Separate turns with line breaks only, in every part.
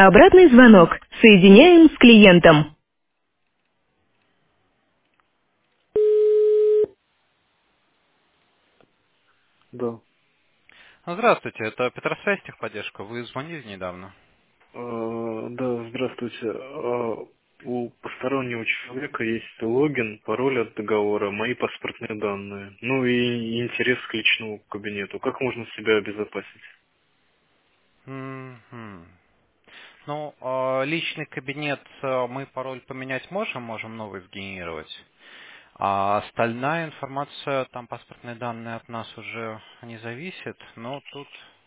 Обратный звонок. Соединяем с клиентом. Да.
Здравствуйте, это Петросвязь техподдержка. Вы звонили недавно.
Да, здравствуйте. У постороннего человека есть логин, пароль от договора, мои паспортные данные. Ну и интерес к личному кабинету. Как можно себя обезопасить?
Мгм. Ну, личный кабинет мы пароль поменять можем новый сгенерировать. А остальная информация, там паспортные данные от нас уже не зависит, но тут...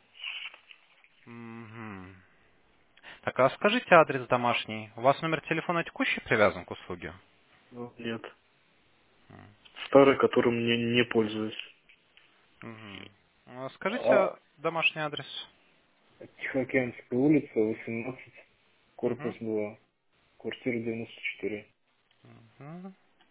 Мгм. Так, а скажите адрес домашний. У вас номер телефона текущий привязан к услуге?
Нет. Старый, которым не пользуюсь.
Мгм.
А,
Скажите домашний адрес.
Тихоокеанская улица, 18, корпус
Мгм.
2, квартира 94.
Мгм.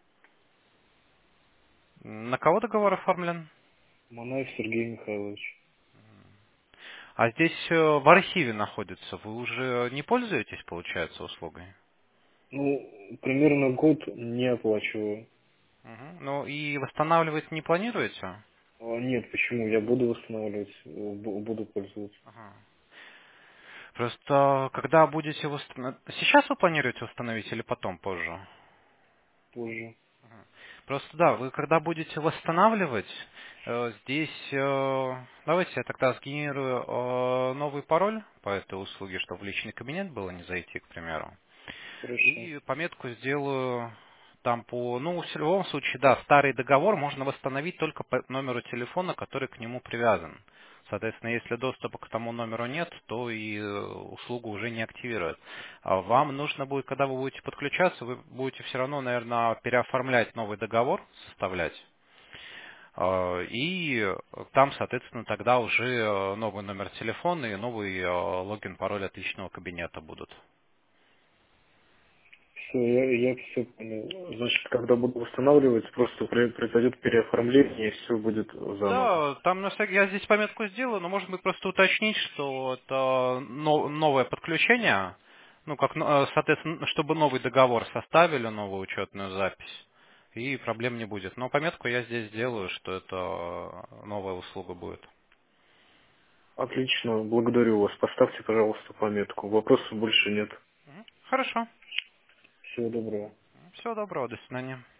На кого договор оформлен?
Манаев Сергей Михайлович.
А здесь в архиве находится. Вы уже не пользуетесь, получается, услугой?
Ну, примерно год не оплачиваю.
Мгм. Ну и восстанавливать не планируете?
Нет, почему? Я буду восстанавливать, буду пользоваться
Ага. Просто когда будете восстанавливать... Сейчас вы планируете восстановить или потом, позже?
позже.
Просто да, вы когда будете восстанавливать, здесь... давайте я тогда сгенерирую новый пароль по этой услуге, чтобы в личный кабинет было не зайти, к примеру.
Хорошо.
И пометку сделаю там по... Ну, в любом случае, да, старый договор можно восстановить только по номеру телефона, который к нему привязан. Соответственно, если доступа к тому номеру нет, то и услугу уже не активируют. А вам нужно будет, когда вы будете подключаться, вы будете все равно, наверное, переоформлять новый договор, составлять. И там, соответственно, тогда уже новый номер телефона и новый логин, пароль от личного кабинета будут.
Все, я все понял. Значит, когда буду восстанавливать, просто произойдет переоформление, и все будет заново.
Да, там на всякий, я здесь пометку сделаю, но может быть просто уточнить, что это новое подключение, ну как, соответственно, чтобы новый договор составили, новую учетную запись, и проблем не будет. Но пометку я здесь сделаю, что это новая услуга будет.
Отлично, благодарю вас. Поставьте, пожалуйста, пометку. Вопросов больше нет.
Хорошо.
Всего доброго.
Всего доброго, до свидания.